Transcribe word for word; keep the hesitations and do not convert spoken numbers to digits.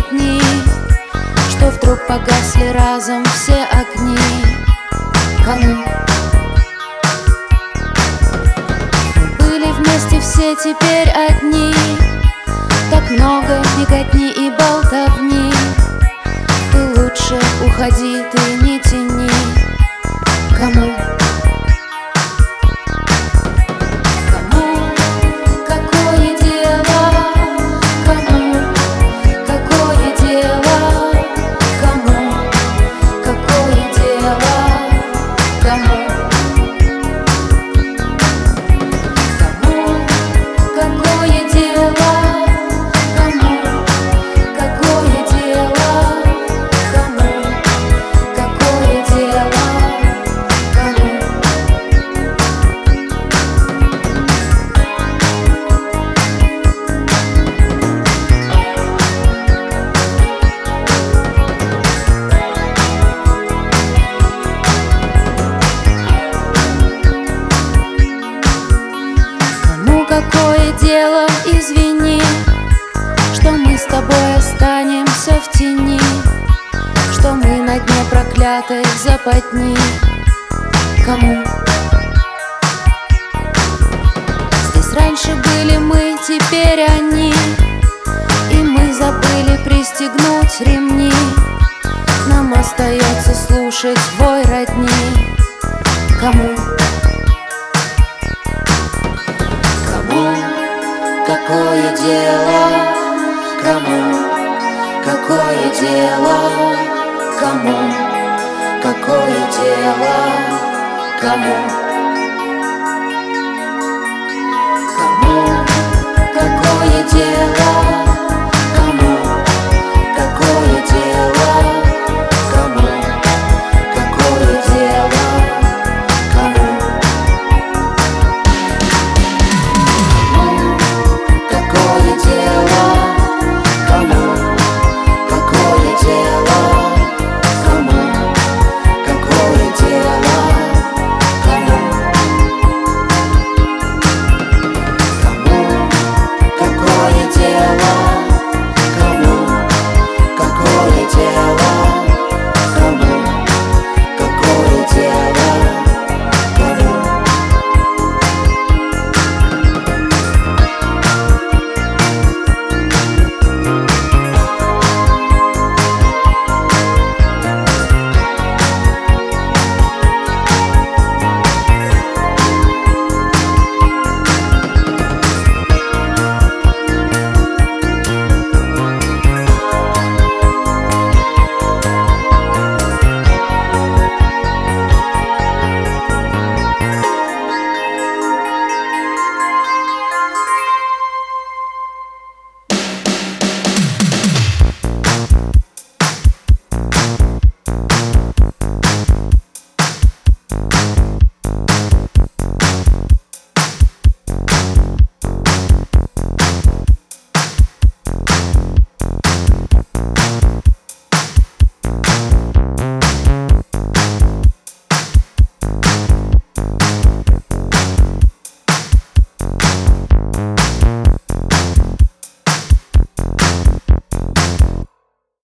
дни, что вдруг погасли разом все огни. Кому? Были вместе все, теперь одни. Так много беготни и болтовни. Ты лучше уходи, ты не тяни. Кому? Какое дело, извини, что мы с тобой останемся в тени, что мы на дне проклятой западни. Кому? Здесь раньше были мы, теперь они, и мы забыли пристегнуть ремни. Нам остается слушать вой родни. Кому? Какое дело, кому, какое дело, кому, какое дело, кому.